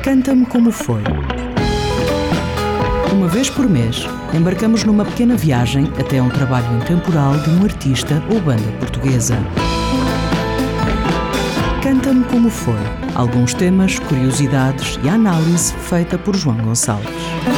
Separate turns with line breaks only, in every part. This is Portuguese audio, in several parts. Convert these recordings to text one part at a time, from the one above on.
Canta-me como foi. Uma vez por mês, embarcamos numa pequena viagem até a um trabalho intemporal de um artista ou banda portuguesa. Canta-me como foi. Alguns temas, curiosidades e a análise feita por João Gonçalves.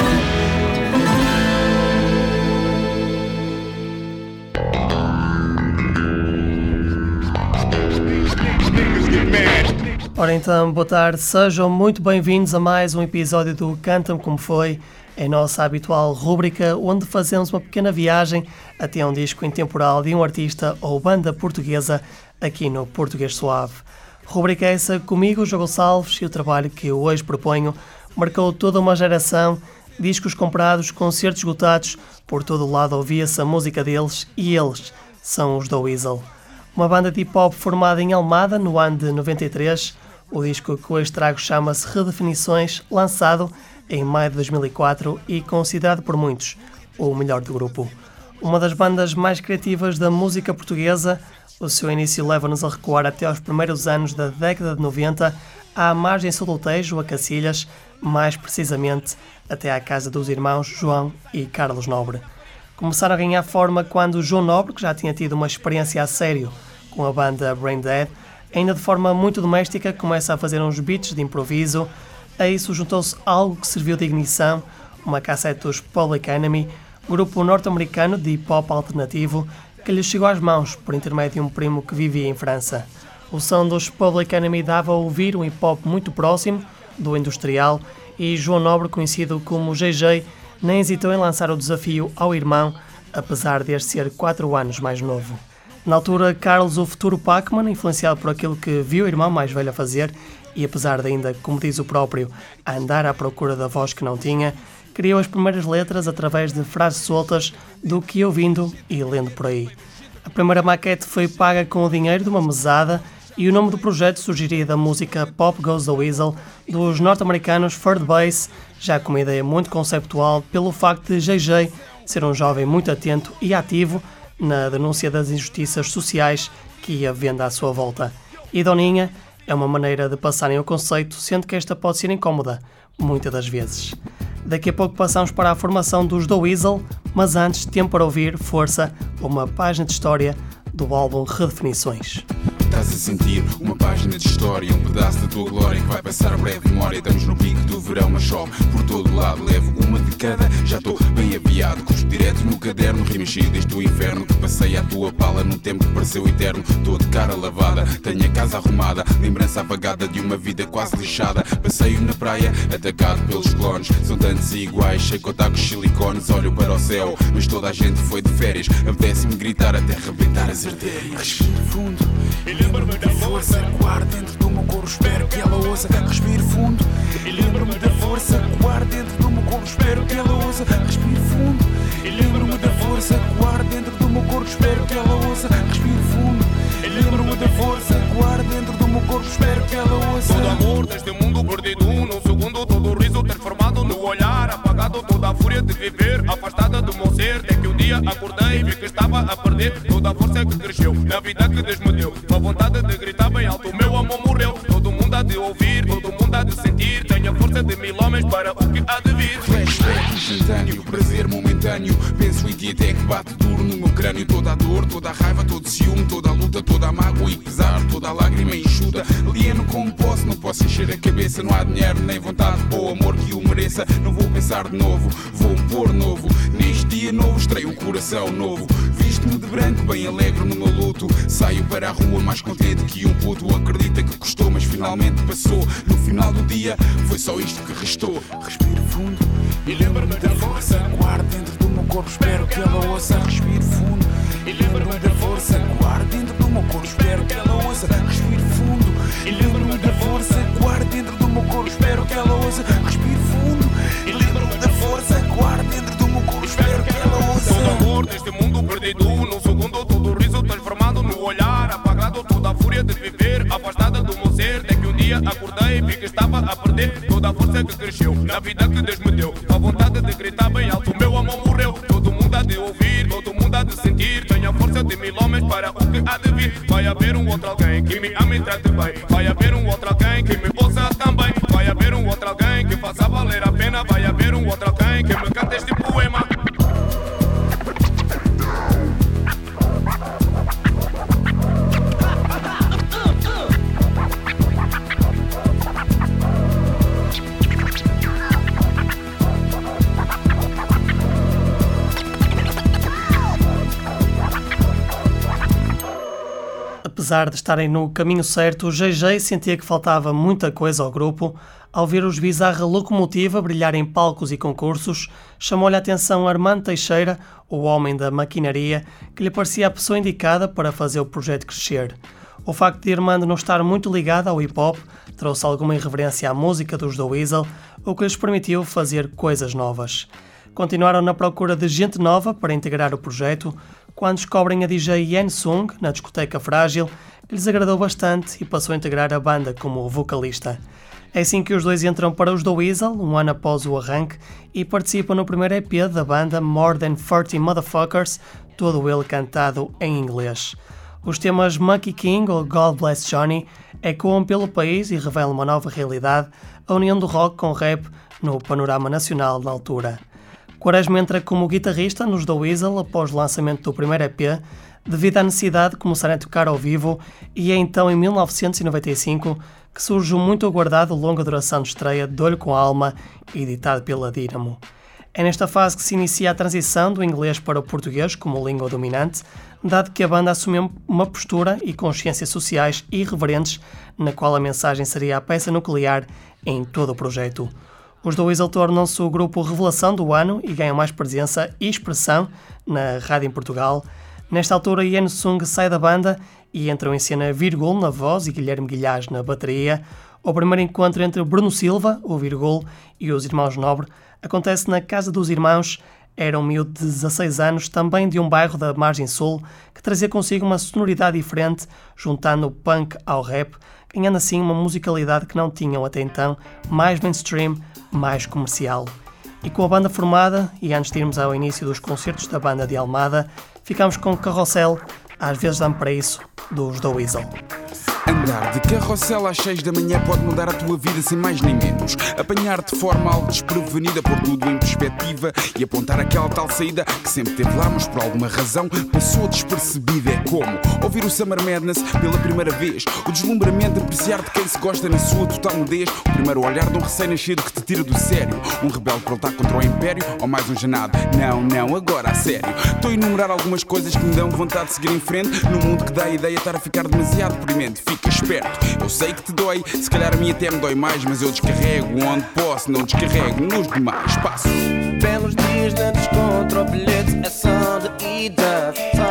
Ora então, boa tarde, sejam muito bem-vindos a mais um episódio do Canta-me Como Foi, a nossa habitual rúbrica onde fazemos uma pequena viagem até um disco intemporal de um artista ou banda portuguesa aqui no Português Suave. Rúbrica essa comigo, João Gonçalves, e o trabalho que eu hoje proponho marcou toda uma geração, discos comprados, concertos esgotados, por todo o lado ouvia-se a música deles e eles são os The Weasel. Uma banda de hip-hop formada em Almada no ano de 93, o disco que hoje trago chama-se Redefinições, lançado em maio de 2004 e considerado por muitos o melhor do grupo. Uma das bandas mais criativas da música portuguesa, o seu início leva-nos a recuar até aos primeiros anos da década de 90, à margem sul do Tejo, a Cacilhas, mais precisamente até à casa dos irmãos João e Carlos Nobre. Começaram a ganhar forma quando João Nobre, que já tinha tido uma experiência a sério com a banda Brain Dead, ainda de forma muito doméstica, começa a fazer uns beats de improviso. A isso juntou-se algo que serviu de ignição, uma cassete dos Public Enemy, grupo norte-americano de hip-hop alternativo, que lhe chegou às mãos por intermédio de um primo que vivia em França. O som dos Public Enemy dava a ouvir um hip-hop muito próximo do industrial e João Nobre, conhecido como GG, nem hesitou em lançar o desafio ao irmão, apesar de este ser 4 anos mais novo. Na altura, Carlos, o futuro Pac-Man, influenciado por aquilo que viu o irmão mais velho a fazer, e apesar de ainda, como diz o próprio, andar à procura da voz que não tinha, criou as primeiras letras através de frases soltas do que ia ouvindo e lendo por aí. A primeira maquete foi paga com o dinheiro de uma mesada e o nome do projeto surgiria da música Pop Goes the Weasel dos norte-americanos Third Base, já com uma ideia muito conceptual pelo facto de GG ser um jovem muito atento e ativo na denúncia das injustiças sociais que ia vendo à sua volta. E Doninha é uma maneira de passarem o conceito, sendo que esta pode ser incómoda, muitas das vezes. Daqui a pouco passamos para a formação dos The Weasel, mas antes, tempo para ouvir, força, uma página de história do álbum Redefinições.
Estás a sentir uma página de história, um pedaço da tua glória que vai passar a breve memória. Estamos no pico do verão, mas chove por todo lado. Levo uma de cada, já estou bem aviado. Cuspo direto no caderno, rimas cheias do inferno que passei à tua pala num tempo que pareceu eterno. Estou de cara lavada, tenho a casa arrumada, lembrança apagada de uma vida quase lixada. Passeio na praia, atacado pelos clones, são tantos e iguais, sei que com silicones. Olho para o céu, mas toda a gente foi de férias. Apetece-me gritar até arrebentar as artérias. Respiro fundo e lembro-me da força que guardo dentro do meu corpo, espero que ela ouça. Respiro fundo e lembro-me da força que guardo dentro do meu corpo, espero que ela ouça. Respiro fundo e lembro-me da força que guardo dentro do meu corpo, espero que ela ouça. Respiro fundo e lembro-me da força que guardo dentro do meu corpo, espero que ela ouça. Todo amor deste mundo perdido num segundo, todo o riso transformado no olhar apagado, toda a fúria de viver afastada do meu ser. Até que um dia acordei e vi que estava a perder toda a força que cresceu na vida que Deus me deu. A vontade de gritar bem alto, meu amor morreu. Todo mundo há de ouvir, todo mundo há de sentir. Tenho a força de 1000 homens para o que há de vir. Flashback instantâneo, prazer momentâneo. Penso em ti até que bate duro no meu crânio. Toda a dor, toda a raiva, todo o ciúme, toda a luta, toda a mágoa e pesar, toda a lágrima enxuta. Alieno como posso, não posso encher a cabeça. Não há dinheiro nem vontade para o amor que o mereça. Não vou pensar de novo, vou-me pôr novo. Neste dia novo estreio um coração novo. Visto-me de branco, bem alegre no meu luto. Saio para a rua mais contente que um puto. Acredita que custou, mas finalmente passou. No final do dia, foi só isto que restou. Respiro fundo e lembro-me da força que guardo dentro do meu corpo, espero que ela ouça. Respiro fundo e lembro-me da força que guardo dentro do meu corpo, espero que ela ouça. Respiro fundo e lembro-me da força que guardo dentro do meu corpo, espero que ela ouça. Respiro fundo e lembro-me da força que guardo dentro do meu corpo, espero que ela ouça. Todo amor deste mundo perdido num segundo, todo o riso transformado no olhar apagado, toda a fúria de viver afastada do meu ser. Até que um dia acordei e vi que estava a perder toda a força que cresceu na vida que Deus me deu. A vontade de gritar bem alto, meu amor morreu. Todo mundo há de ouvir, todo mundo há de sentir. Tenho a força de 1000 homens para o que há de vir. Vai haver um outro alguém que me ame e trate bem. Vai haver um outro alguém que me ouça também. Vai haver um outro alguém
apesar de estarem no caminho certo, JJ sentia que faltava muita coisa ao grupo. Ao ver os Bizarra Locomotiva brilhar em palcos e concursos, chamou-lhe a atenção Armando Teixeira, o homem da maquinaria, que lhe parecia a pessoa indicada para fazer o projeto crescer. O facto de Armando não estar muito ligado ao hip-hop trouxe alguma irreverência à música dos The Weasel, o que lhes permitiu fazer coisas novas. Continuaram na procura de gente nova para integrar o projeto, quando descobrem a DJ Yen Sung, na discoteca Frágil, que lhes agradou bastante e passou a integrar a banda como vocalista. É assim que os dois entram para os The Weasel, um ano após o arranque, e participam no primeiro EP da banda More Than 30 Motherfuckers, todo ele cantado em inglês. Os temas Monkey King ou God Bless Johnny ecoam pelo país e revelam uma nova realidade, a união do rock com rap no panorama nacional na altura. Quaresma entra como guitarrista nos The Weasel após o lançamento do primeiro EP, devido à necessidade de começarem a tocar ao vivo, e é então em 1995 que surge o muito aguardado longa duração de estreia de Olho com Alma, editado pela Dynamo. É nesta fase que se inicia a transição do inglês para o português como língua dominante, dado que a banda assumiu uma postura e consciências sociais irreverentes, na qual a mensagem seria a peça nuclear em todo o projeto. Os The Weasel tornam-se o grupo revelação do ano e ganham mais presença e expressão na rádio em Portugal. Nesta altura, Yen Sung sai da banda e entram em cena Virgul na voz e Guilherme Guilhaz na bateria. O primeiro encontro entre Bruno Silva, o Virgul, e os irmãos Nobre acontece na Casa dos Irmãos. Era um miúdo de 16 anos, também de um bairro da Margem Sul, que trazia consigo uma sonoridade diferente, juntando o punk ao rap, ganhando assim uma musicalidade que não tinham até então, mais mainstream, mais comercial. E com a banda formada, e antes de irmos ao início dos concertos da banda de Almada, ficamos com Carrossel, às vezes dá-me para isso, dos The Weasel.
Andar de carrossel às 6 da manhã pode mudar a tua vida sem mais nem menos. Apanhar-te de forma algo desprevenida, pôr tudo em perspectiva e apontar aquela tal saída que sempre teve lá, mas por alguma razão passou despercebida. É como ouvir o Summer Madness pela primeira vez, o deslumbramento, apreciar de quem se gosta na sua total nudez, o primeiro olhar de um recém-nascido que te tira do sério, um rebelde para lutar contra o império ou mais um janado. Não, agora a sério. Estou a enumerar algumas coisas que me dão vontade de seguir em frente num mundo que dá a ideia de estar a ficar demasiado deprimente. Fica esperto, eu sei que te dói, se calhar a mim até me dói mais, mas eu descarrego onde posso, não descarrego nos demais. Passo.
Belos dias na descontra, o bilhete é só de ida,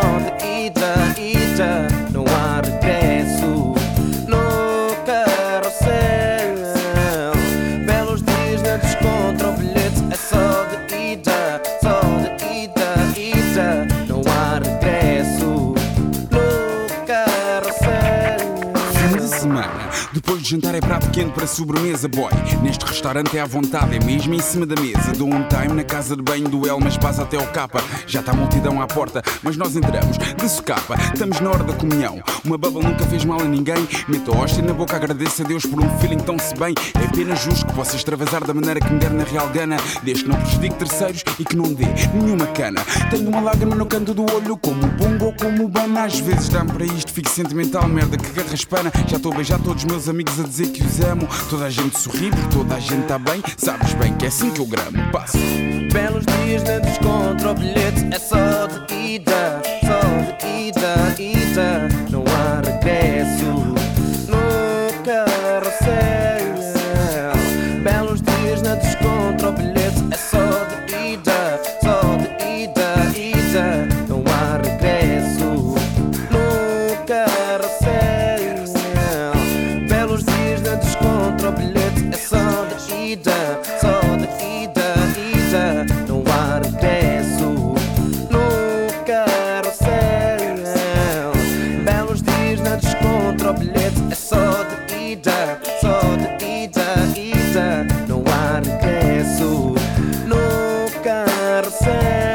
não há regresso no carrossel. Belos dias na descontra, o bilhete é só de ida, não há regresso no carrossel.
Fim de semana, depois de jantar é prato quente para sobremesa, boy. Neste restaurante é à vontade, é mesmo em cima da mesa. Dou um time na casa de banho do Elmas, passa até ao capa. Já está a multidão à porta, mas nós entramos de socapa. Estamos na hora da comunhão, uma bubble nunca fez mal a ninguém. Meto a hóstia na boca, agradeço a Deus por um feeling tão-se bem. É apenas justo que possa extravasar da maneira que me der na real gana, desde que não prejudique terceiros e que não dê nenhuma cana. Tenho uma lágrima no canto do olho, como o bongo ou como o bana. Às vezes dá-me para isto, fico sentimental, merda que garraspana. Já estou a beijar todos os meus amigos a dizer que os amo. Toda a gente sorri, porque toda a gente está bem. Sabes bem que é assim que eu gramo. Passo.
Belos dias na descontra, o bilhete é só de ida, não há regresso no carrossel. Belos dias na descontra, o bilhete é só de ida, não há regresso no carrossel. Belos dias na descontra, o bilhete é só de ida, não há regresso no carrossel. Belos dias na descontra, o bilhete é só de ida, não há regresso no carrossel.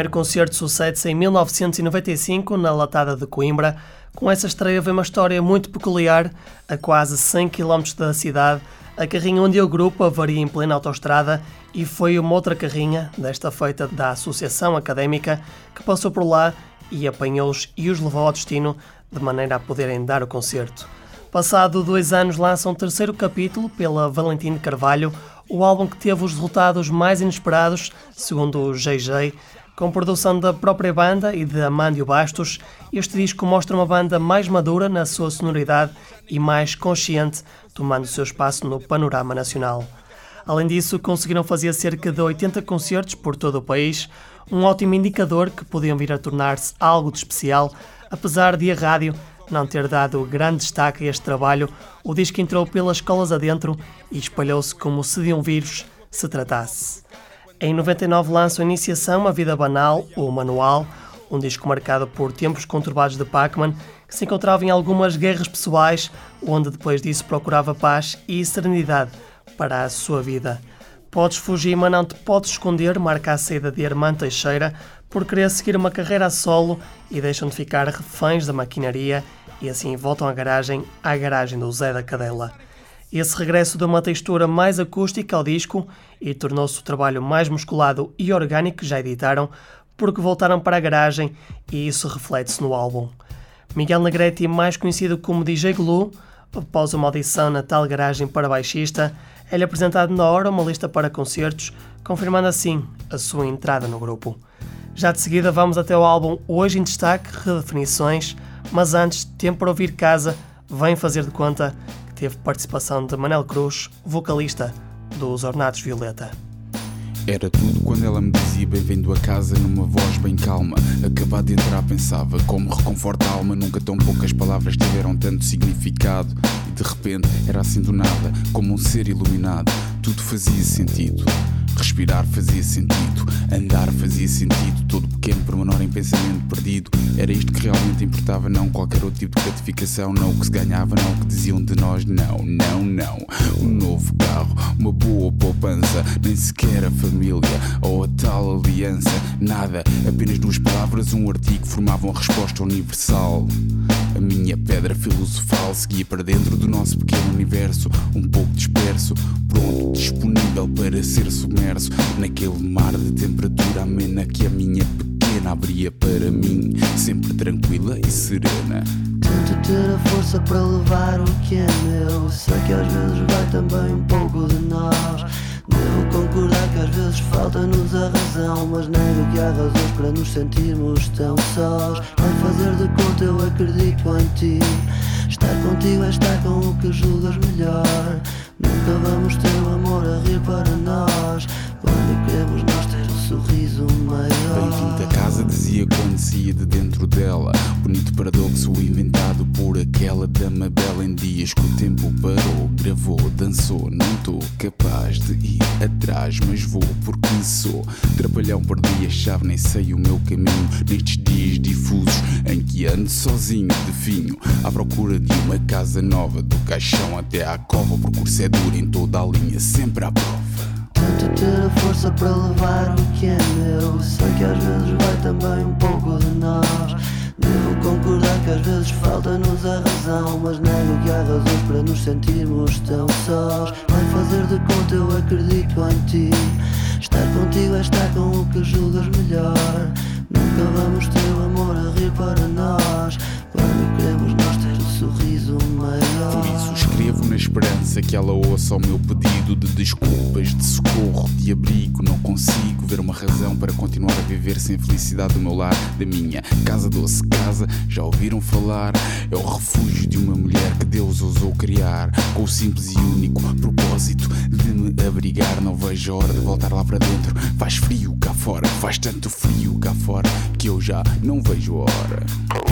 primeiro concerto sucede-se em 1995, na Latada de Coimbra. Com essa estreia vem uma história muito peculiar. A quase 100 km da cidade, a carrinha onde o grupo avaria em plena autoestrada e foi uma outra carrinha, desta feita da Associação Académica, que passou por lá e apanhou-os e os levou ao destino, de maneira a poderem dar o concerto. Passado 2 anos lançam um terceiro capítulo pela Valentim de Carvalho, o álbum que teve os resultados mais inesperados, segundo o JJ, com produção da própria banda e de Amândio Bastos. Este disco mostra uma banda mais madura na sua sonoridade e mais consciente, tomando o seu espaço no panorama nacional. Além disso, conseguiram fazer cerca de 80 concertos por todo o país, um ótimo indicador que podiam vir a tornar-se algo de especial, apesar de a rádio não ter dado grande destaque a este trabalho. O disco entrou pelas escolas adentro e espalhou-se como se de um vírus se tratasse. Em 99 lançam Iniciação, A Vida Banal, o Manual, um disco marcado por tempos conturbados de Pacman, que se encontrava em algumas guerras pessoais, onde depois disso procurava paz e serenidade para a sua vida. Podes fugir, mas não te podes esconder, marca a saída de Armando Teixeira, por querer seguir uma carreira a solo e deixam de ficar reféns da maquinaria e assim voltam à garagem do Zé da Cadela. Esse regresso deu uma textura mais acústica ao disco e tornou-se o trabalho mais musculado e orgânico que já editaram, porque voltaram para a garagem e isso reflete-se no álbum. Miguel Negrete, mais conhecido como DJ Glue, após uma audição na tal garagem para baixista, é-lhe apresentado na hora uma lista para concertos, confirmando assim a sua entrada no grupo. Já de seguida vamos até o álbum Hoje em Destaque, Redefinições, mas antes, tempo para ouvir Casa, vem fazer de conta que teve participação de Manel Cruz, vocalista dos Ornatos Violeta.
Era tudo quando ela me dizia bem-vindo a casa numa voz bem calma. Acabado de entrar pensava como reconforta a alma. Nunca tão poucas palavras tiveram tanto significado. E de repente era assim do nada, como um ser iluminado. Tudo fazia sentido. Respirar fazia sentido, andar fazia sentido, todo pequeno pormenor em pensamento perdido. Era isto que realmente importava, não qualquer outro tipo de gratificação, não o que se ganhava, não o que diziam de nós, não. Um novo carro, uma boa poupança, nem sequer a família ou a tal aliança, nada, apenas 2 palavras, um artigo formavam a resposta universal. A minha pedra filosofal seguia para dentro do nosso pequeno universo, um pouco disperso, pronto, disponível para ser submerso naquele mar de temperatura amena que a minha pequena abria para mim, sempre tranquila e serena.
Tento ter a força para levar o que é meu. Sei que às vezes vai também um pouco de nós. Devo concordar que às vezes falta-nos a razão, mas nego que há razões para nos sentirmos tão sós. Vai fazer de conta, eu acredito em ti. Estar contigo é estar com o que julgas melhor. Nunca vamos ter o amor a rir para nós. Quando queremos nós ter um sorriso maior.
Bem-vindo a casa, dizia quando saía de dentro dela. Bonito paradoxo inventado por aquela dama bela. Em dias que o tempo parou, gravou, dançou. Não estou capaz de ir atrás, mas vou porque sou trapalhão, perdi a chave, nem sei o meu caminho. Nestes dias difusos em que ando sozinho, definho à procura de uma casa nova. Do caixão até à cova, procuro ser duro em toda a linha, sempre à prova.
Tento ter a força para levar o que é meu. Sei que às vezes vai também um pouco de nós. Devo concordar que às vezes falta-nos a razão, mas nego que há razões para nos sentirmos tão sós. Vai fazer de conta, eu acredito em ti. Estar contigo é estar com o que julgas melhor. Nunca vamos ter o amor a rir para nós. Quando queremos nós ter um sorriso maior.
Por isso escrevo na esperança que ela ouça o meu pedido de desculpas, de socorro, de abrigo. Não consigo ver uma razão para continuar a viver sem felicidade do meu lar, da minha casa doce. Casa, já ouviram falar? É o refúgio de uma mulher que Deus ousou criar, com o simples e único propósito de me abrigar. Não vejo a hora de voltar lá para dentro. Faz frio cá fora, faz tanto frio cá fora, que eu já não vejo a hora.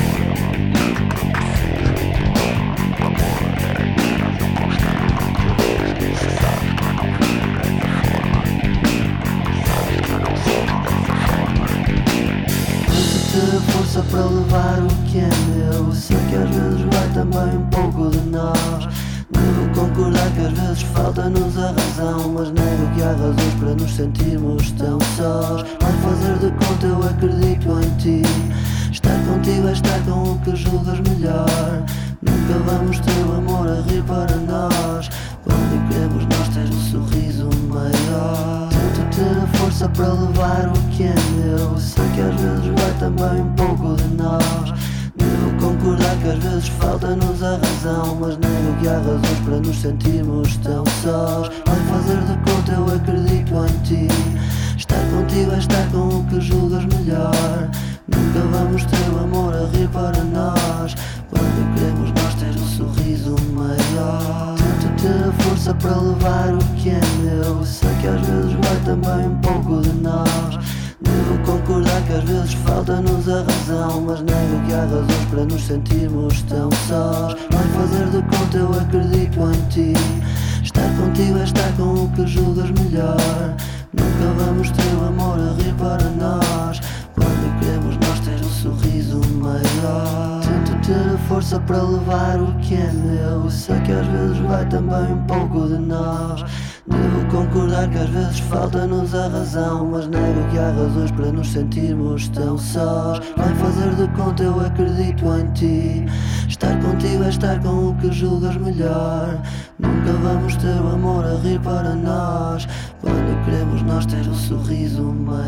Ter a força para levar o que é meu. Sei que às vezes vai também um pouco de nós. Devo concordar que às vezes falta-nos a razão, mas nego que há razões para nos sentirmos tão sós. Vai fazer de conta, eu acredito em ti. Estar contigo é estar com o que julgas melhor. Nunca vamos ter o amor a rir para nós. Quando queremos nós ter um sorriso maior. Tento ter a força para levar o que é meu. Sei que às vezes vai também um pouco de nós. Devo concordar que às vezes falta-nos a razão, mas nego que há razões para nos sentirmos tão sós. Vai fazer de conta, eu acredito em ti. Estar contigo é estar com o que julgas melhor. Nunca vamos ter o amor a rir para nós. Quando queremos nós ter um sorriso maior. Tento ter a força para levar o que é meu. Sei que às vezes vai também um pouco de nós. Devo concordar que às vezes falta-nos a razão, mas nego que há razões para nos sentirmos tão sós. Vai fazer de conta, eu acredito em ti. Estar contigo é estar com o que julgas melhor. Nunca vamos ter o amor a rir para nós. Quando queremos nós ter um sorriso maior. Tento ter a força para levar o que é meu. Sei que às vezes vai também um pouco de nós. Devo concordar que às vezes falta-nos a razão, mas nego que há razões para nos sentirmos tão sós. Vai fazer de conta, eu acredito em ti. Estar contigo é estar com o que julgas melhor. Nunca vamos ter o amor a rir para nós. Quando queremos nós ter um sorriso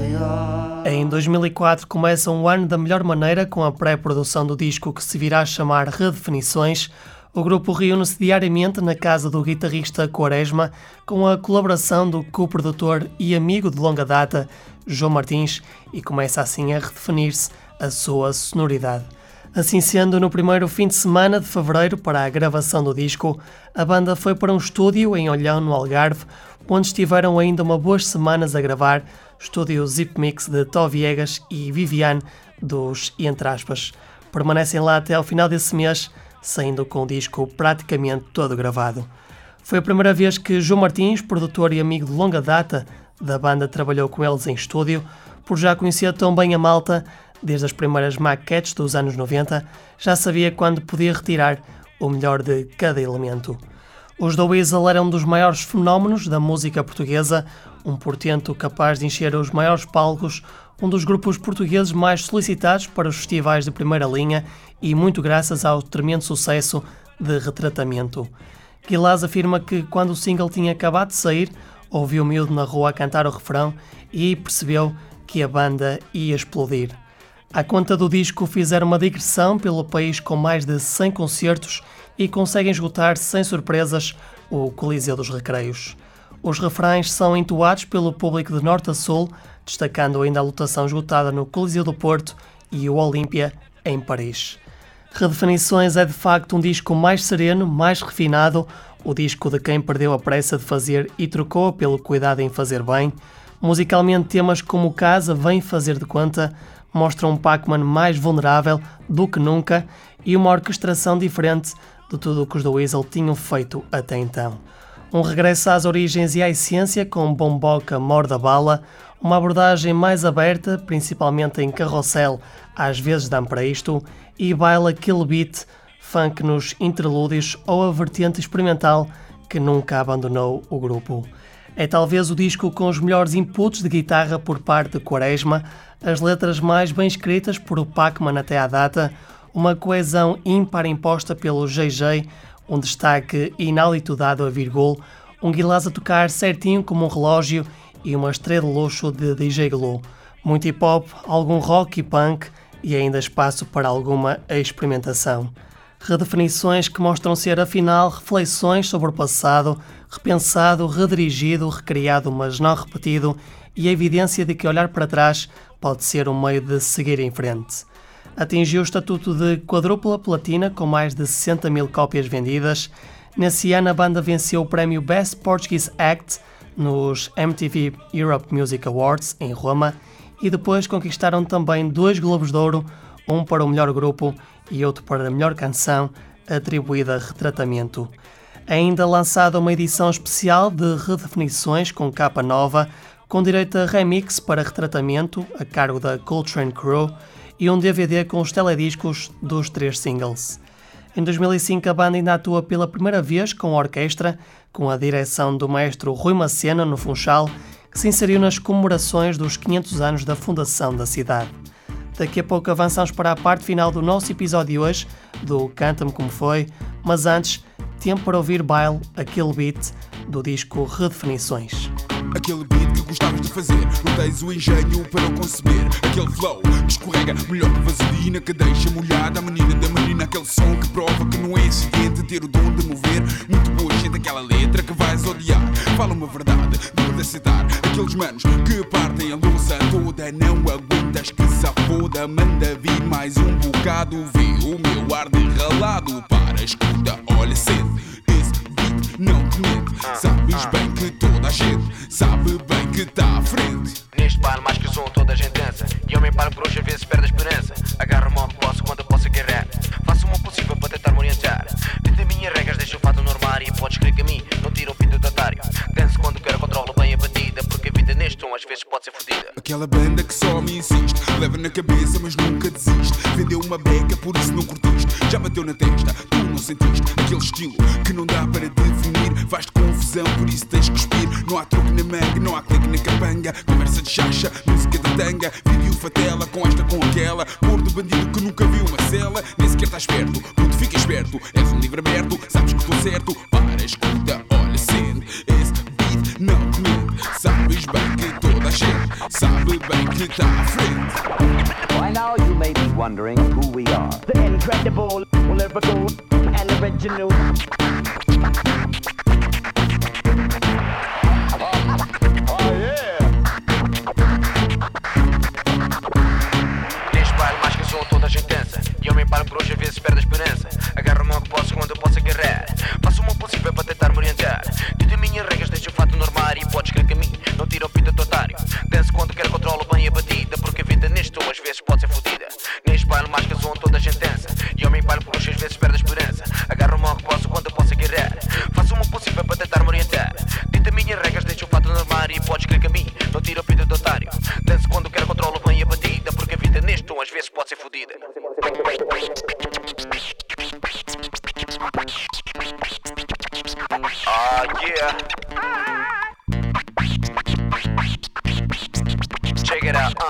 maior.
Em 2004 começa um ano da melhor maneira com a pré-produção do disco que se virá a chamar Redefinições. O grupo reúne-se diariamente na casa do guitarrista Quaresma, com a colaboração do co-produtor e amigo de longa data, João Martins, e começa assim a redefinir-se a sua sonoridade. Assim sendo, no primeiro fim de semana de fevereiro, para a gravação do disco, a banda foi para um estúdio em Olhão, no Algarve, onde estiveram ainda uma boas semanas a gravar, estúdio Zip Mix de Tó Viegas e Viviane, dos Entre Aspas. Permanecem lá até ao final desse mês, saindo com o disco praticamente todo gravado. Foi a primeira vez que João Martins, produtor e amigo de longa data da banda, trabalhou com eles em estúdio, por já conhecer tão bem a malta, desde as primeiras maquetes dos anos 90, já sabia quando podia retirar o melhor de cada elemento. Os The Weasel eram um dos maiores fenómenos da música portuguesa, um portento capaz de encher os maiores palcos, um dos grupos portugueses mais solicitados para os festivais de primeira linha e muito graças ao tremendo sucesso de Retratamento. Guilás afirma que quando o single tinha acabado de sair, ouviu o miúdo na rua a cantar o refrão e percebeu que a banda ia explodir. À conta do disco fizeram uma digressão pelo país com mais de 100 concertos e conseguem esgotar sem surpresas o Coliseu dos Recreios. Os refrões são entoados pelo público de norte a sul, destacando ainda a lotação esgotada no Coliseu do Porto e o Olímpia, em Paris. Redefinições é de facto um disco mais sereno, mais refinado, o disco de quem perdeu a pressa de fazer e trocou pelo cuidado em fazer bem. Musicalmente, temas como Casa, Vem Fazer de Conta mostram um Pacman mais vulnerável do que nunca e uma orquestração diferente de tudo o que os The Weasel tinham feito até então. Um regresso às origens e à essência com Bomboca Morda Bala, uma abordagem mais aberta, principalmente em carrossel, às vezes dão para isto, e Baila Kill Beat, funk nos interlúdios ou a vertente experimental que nunca abandonou o grupo. É talvez o disco com os melhores inputs de guitarra por parte de Quaresma, as letras mais bem escritas por o Pacman até à data, uma coesão ímpar imposta pelo GG, um destaque inaudito dado a Virgul, um Guilás a tocar certinho como um relógio e uma estrela de luxo de DJ Glue. Muito hip-hop, algum rock e punk e ainda espaço para alguma experimentação. Redefinições que mostram ser, afinal, reflexões sobre o passado, repensado, redirigido, recriado, mas não repetido, e a evidência de que olhar para trás pode ser um meio de seguir em frente. Atingiu o estatuto de quadrupla platina com mais de 60 mil cópias vendidas. Nesse ano a banda venceu o prémio Best Portuguese Act nos MTV Europe Music Awards em Roma e depois conquistaram também 2 Globos de Ouro, um para o melhor grupo e outro para a melhor canção, atribuída a Retratamento. Ainda lançada uma edição especial de Redefinições com capa nova, com direito a remix para Retratamento, a cargo da Coltrane Crew, e um DVD com os telediscos dos 3 singles. Em 2005 a banda ainda atua pela primeira vez com a orquestra, com a direção do maestro Rui Macena no Funchal, que se inseriu nas comemorações dos 500 anos da fundação da cidade. Daqui a pouco avançamos para a parte final do nosso episódio de hoje, do Canta-me Como Foi, mas antes, tempo para ouvir Baile, aquele beat do disco Redefinições.
Aquele beat que gostavas de fazer, não tens o engenho para o conceber. Aquele flow que escorrega melhor que vaselina, que deixa molhada a menina da menina. Aquele som que prova que não é acidente ter o dom de mover. Muito boa gente, aquela letra que vais odiar. Fala uma verdade, dura de aceitar. Aqueles manos que partem a louça toda, não aguentas que se foda. Manda vir mais um bocado, vê o meu ar de ralado. Para, escuta, olha, sente. Esse beat não te mente. Sabes bem que toda a gente sabe bem que tá à frente.
Neste baile mais que som toda a gente dança. E eu me paro por hoje, às vezes perde a esperança. Agarro-me ao que posso quando eu posso agarrar. Faço o meu possível para tentar me orientar. Dentro das minhas regras deixo o fato no armário. E podes crer que a mim não tira o pinto do otário. Danço quando quero, controlo bem a batida. Porque a vida neste tom às vezes pode ser fodida.
Aquela banda que só me insiste, leva na cabeça mas nunca desiste. Vendeu uma beca, por isso não curtiste. Já bateu na testa, tu não sentiste. Aquele estilo que não dá para definir. Faz-te confusão, por isso tens que cuspir. Não há truque na manga, não há clique na capanga. Conversa de chacha, música de tanga. Vídeo fatela, com esta, com aquela. Cor de bandido que nunca viu uma cela. Nem sequer estás esperto, puto, fica esperto. És um livro aberto, sabes que estou certo. Para, escuta, olha, sente. Esse beat não te mente. Sabes bem que toda a gente sabe bem que tá à frente.
By now you may be wondering who we are.
The incredible, lyrical, and original.
Neste baile mais que som toda a gente dança. E eu me paro por hoje, às vezes perde a esperança. Agarro-me ao que posso quando eu posso agarrar. Faço o meu possível para tentar me orientar. Dentro das minhas regras deixo o fato no armário. E podes crer que a mim não tira o pinto do otário. Danço quando quero, controlo bem a batida. Porque a vida neste tom às vezes pode ser fodida. Neste baile mais que som toda a gente dança. E eu me paro por hoje, às vezes perde a esperança. Agarro-me ao que posso quando eu posso agarrar. Faço o meu possível para tentar me orientar. Dentro das minhas regras deixo o fato no armário. E podes crer que a mim não tira o pinto do otário. Danço quando quero, controlo bem a batida. Porque a vida neste tom às vezes pode ser fodida. Yeah. Check it out.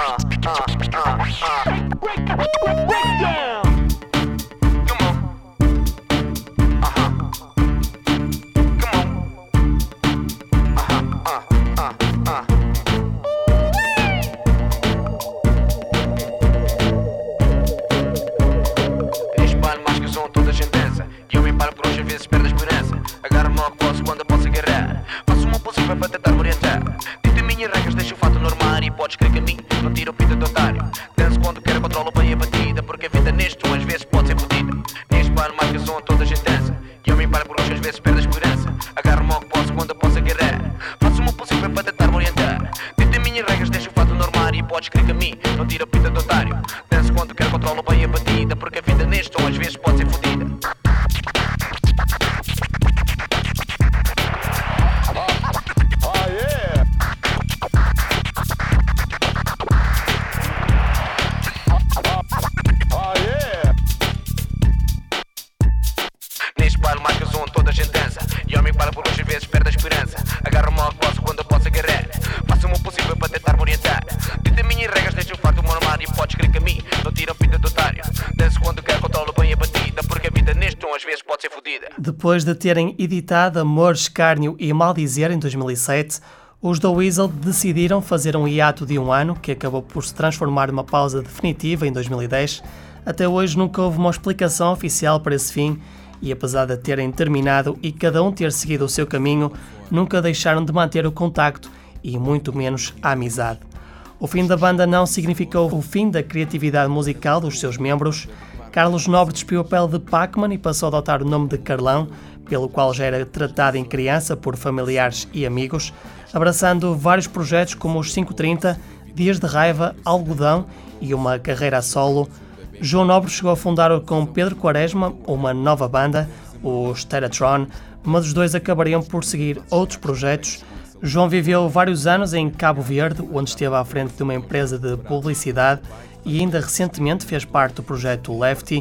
Break down.
Come on. Come on. Neste baile mais que som toda a gente dança. E eu me paro por hoje, às vezes perde a esperança. Agarro-me ao que posso quando eu posso agarrar. Faço o meu possível para tentar me orientar. Dentro das minhas regras deixo o fato no armário. E podes crer que a mim não tira o pinto do otário. Danço quando quero, controlo bem a batida. Porque a vida neste tom às vezes pode ser fodida. Neste baile mais que som toda a gente dança. E eu me paro por hoje, às vezes perde a esperança. Agarro-me ao que posso quando eu posso agarrar. Faço o meu possível para tentar me orientar. Dentro das minhas regras deixo o fato no armário. E podes crer que a mim não tira o pinto do otário. Danço quando quero, controlo bem a batida. Porque a vida neste tom às vezes pode ser fodida. Neste baile mais que som toda a gente dança. E eu me paro por hoje, às vezes perde a esperança. Agarro-me ao que posso quando eu posso agarrar. Faço o meu possível para tentar me orientar. Dentro das minhas regras deixo o fato no armário. E podes crer que a mim não tira o pinto do otário. Danço quando quero, controlo bem a batida. Porque a vida neste tom às vezes pode ser fodida.
Depois de terem editado Amor, Escárnio e Maldizer em 2007, os The Weasel decidiram fazer um hiato de 1 ano, que acabou por se transformar numa pausa definitiva em 2010. Até hoje nunca houve uma explicação oficial para esse fim, e apesar de terem terminado e cada um ter seguido o seu caminho, nunca deixaram de manter o contacto e muito menos a amizade. O fim da banda não significou o fim da criatividade musical dos seus membros. Carlos Nobre despiu a pele de Pac-Man e passou a adotar o nome de Carlão, pelo qual já era tratado em criança por familiares e amigos, abraçando vários projetos como os 530, Dias de Raiva, Algodão e uma carreira a solo. João Nobre chegou a fundar com Pedro Quaresma uma nova banda, o Steratron, mas os dois acabariam por seguir outros projetos. João viveu vários anos em Cabo Verde, onde esteve à frente de uma empresa de publicidade e ainda recentemente fez parte do projeto Lefty.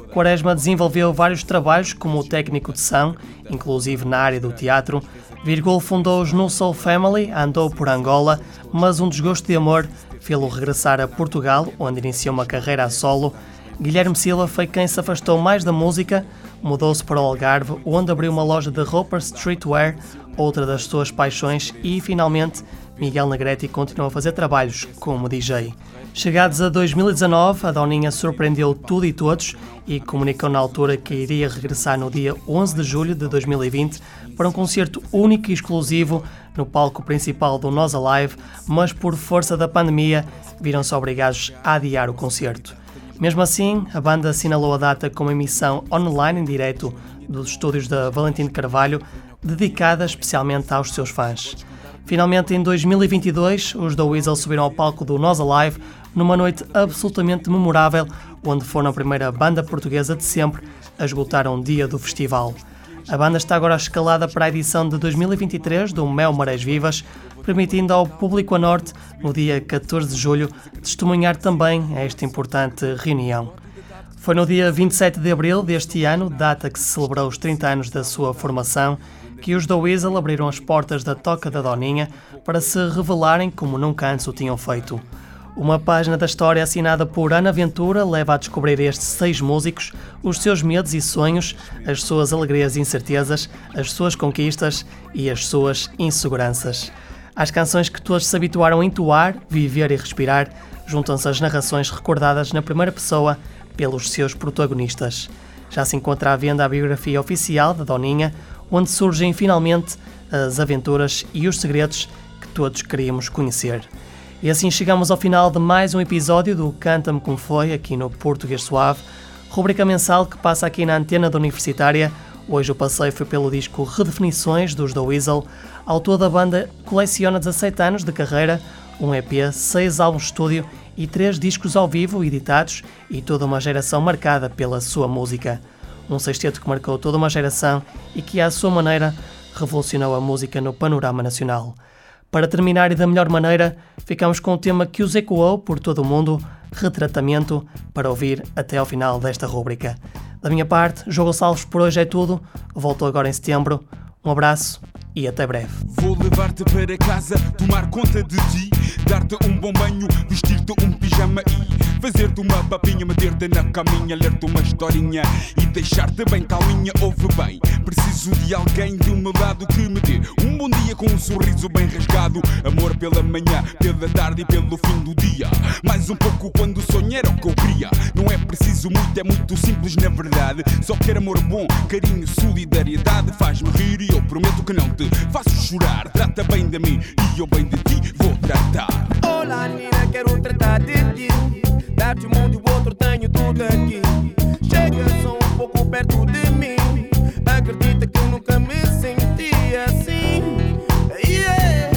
Quaresma desenvolveu vários trabalhos como técnico de som, inclusive na área do teatro. Virgul fundou-os no Soul Family, andou por Angola, mas um desgosto de amor fê-lo regressar a Portugal, onde iniciou uma carreira a solo. Guilherme Silva foi quem se afastou mais da música, mudou-se para o Algarve, onde abriu uma loja de roupa streetwear, outra das suas paixões, e finalmente Miguel Negretti continua a fazer trabalhos como DJ. Chegados a 2019, a Doninha surpreendeu tudo e todos e comunicou na altura que iria regressar no dia 11 de julho de 2020 para um concerto único e exclusivo no palco principal do Nós Alive, mas por força da pandemia viram-se obrigados a adiar o concerto. Mesmo assim, a banda assinalou a data com uma emissão online em direto dos estúdios da Valentim de Carvalho, dedicada especialmente aos seus fãs. Finalmente, em 2022, os The Weasel subiram ao palco do Nós Alive numa noite absolutamente memorável, onde foram a primeira banda portuguesa de sempre a esgotar um dia do festival. A banda está agora escalada para a edição de 2023 do Mel Marés Vivas, permitindo ao público a norte, no dia 14 de julho, testemunhar também esta importante reunião. Foi no dia 27 de abril deste ano, data que se celebrou os 30 anos da sua formação, que os The Weasel abriram as portas da Toca da Doninha para se revelarem como nunca antes o tinham feito. Uma página da história assinada por Ana Ventura leva a descobrir estes 6 músicos, os seus medos e sonhos, as suas alegrias e incertezas, as suas conquistas e as suas inseguranças. Às canções que todos se habituaram a entoar, viver e respirar, juntam-se as narrações recordadas na primeira pessoa pelos seus protagonistas. Já se encontra à venda a biografia oficial da Doninha, onde surgem finalmente as aventuras e os segredos que todos queríamos conhecer. E assim chegamos ao final de mais um episódio do Canta-me Como Foi, aqui no Português Suave, rubrica mensal que passa aqui na antena da Universitária. Hoje o passeio foi pelo disco Redefinições dos The Weasel. Ao todo, a banda coleciona 17 anos de carreira, um EP, 6 álbuns de estúdio e 3 discos ao vivo editados, e toda uma geração marcada pela sua música. Um sexteto que marcou toda uma geração e que, à sua maneira, revolucionou a música no panorama nacional. Para terminar e da melhor maneira, ficamos com o tema que os ecoou por todo o mundo, Retratamento, para ouvir até ao final desta rúbrica. Da minha parte, João Gonçalves, por hoje é tudo. Volto agora em setembro. Um abraço e até breve.
Vou levar-te para casa, tomar conta de ti, dar-te um bom banho, vestir-te um pijama e fazer-te uma papinha, meter-te na caminha, ler-te uma historinha e deixar-te bem calminha. Ouve bem, preciso de alguém do meu lado que me dê um bom dia com um sorriso bem rasgado. Amor pela manhã, pela tarde e pelo fim do dia. Mais um pouco quando sonhar era o que eu queria. Não é preciso muito, é muito simples na verdade. Só quero amor bom, carinho, solidariedade. Faz-me rir e eu prometo que não te faço chorar. Trata bem de mim e eu bem de ti vou tratar.
Olá, Nina, quero tratar de ti. Dar-te um mundo e o outro, tenho tudo aqui. Chega só um pouco perto de mim. Acredita que eu nunca me senti assim. Yeah,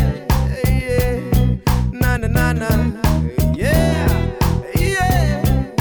yeah, na na na na. Yeah, yeah,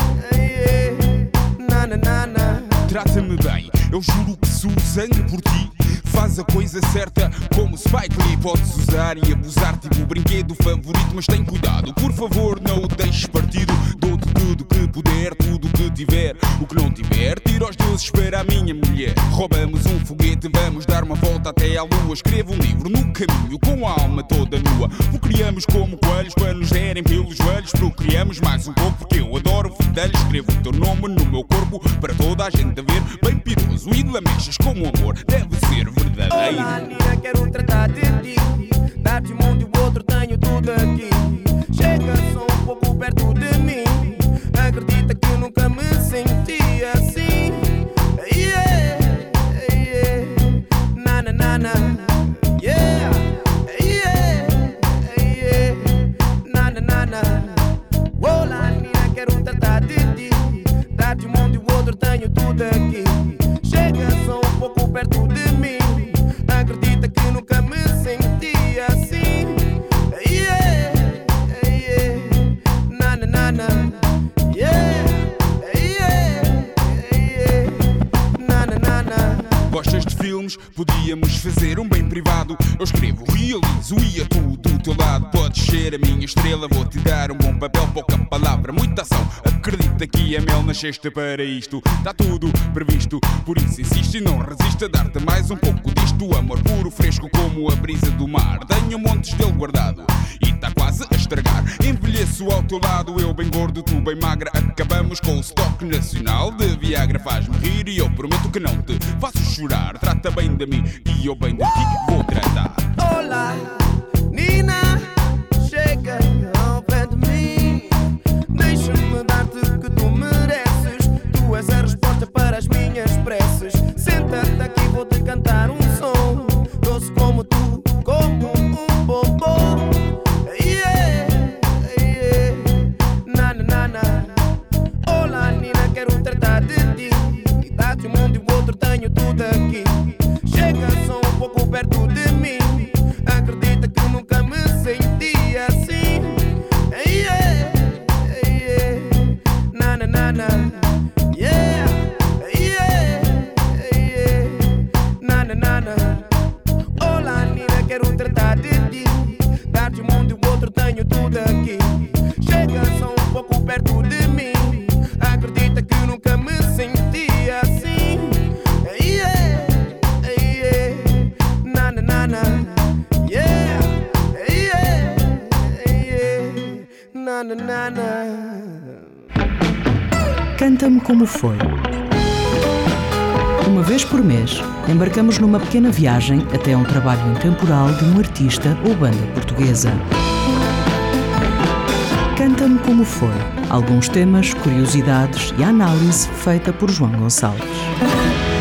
yeah, na na na na.
Trata-me bem, eu juro que sou sangue por ti. Faz a coisa certa como Spike Lee. Podes usar e abusar tipo o brinquedo favorito, mas tem cuidado, por favor não o deixes partido. Dou-te tudo que puder, tudo que tiver. O que não tiver, tira os deuses para a minha mulher. Roubamos um foguete, vamos dar uma volta até à lua. Escrevo um livro no caminho com a alma toda nua. O criamos como coelhos para nos derem pelos joelhos. Procriamos mais um pouco porque eu adoro fedelhos. Escrevo o teu nome no meu corpo para toda a gente ver. Bem piroso e lamechas como amor deve ser verdadeiro.
Olá, Nina, quero tratar de ti. Dar-te um mundo e o outro, tenho tudo aqui. Chega só um pouco perto de mim. Acredita que eu nunca me senti assim. Yeah, yeah, na na na na. Yeah, yeah, yeah, na na na na. Olá, Nina, quero tratar de ti. Dar-te um mundo e o outro, tenho tudo aqui. Chega só um pouco perto de mim. Acredita que eu nunca me senti assim. Yeah, yeah, na na na na. Yeah, yeah, yeah, na na na na.
Gostas de filmes? Podíamos fazer um bem privado. Eu escrevo, realizo e atuo do teu lado. Podes ser a minha estrela, vou-te dar um bom papel, pouca palavra, muita ação. Acredita que é mel, nasceste para isto. Está tudo previsto, por isso insiste e não resiste a dar-te mais um pouco disto. Amor puro, fresco como a brisa do mar. Tenho montes dele guardado e está quase a estragar. Envelheço ao teu lado, eu bem gordo, tu bem magra. Acabamos com o estoque nacional de Viagra. Faz-me rir e eu prometo que não te faço chorar. Trata bem de mim e eu bem de ti vou tratar.
Olá, Nina, chega ao pé de mim. Deixa-me dar-te o que tu mereces. Tu és a resposta para as minhas preces. Senta-te aqui, vou-te cantar um som doce como tu, como um bombom. Yeah, yeah, na na na na. Olá, Nina, quero tratar de ti. E dá-te um mundo e o outro, tenho tudo aqui. Chega só um pouco perto de mim. Acredita que eu nunca me senti assim. Yeah, yeah, na na na na. Yeah, yeah, yeah, na na na na. Olá, Nina, quero tratar de ti. Dar-te o mundo e o outro, tenho tudo aqui. Chega só um pouco perto de mim. Acredita que eu nunca me senti assim. Yeah, yeah, na na na na. Yeah, yeah, yeah, na na na na.
Canta-me como foi. Uma vez por mês, embarcamos numa pequena viagem até um trabalho intemporal de um artista ou banda portuguesa. Canta-me como foi. Alguns temas, curiosidades e a análise feita por João Gonçalves.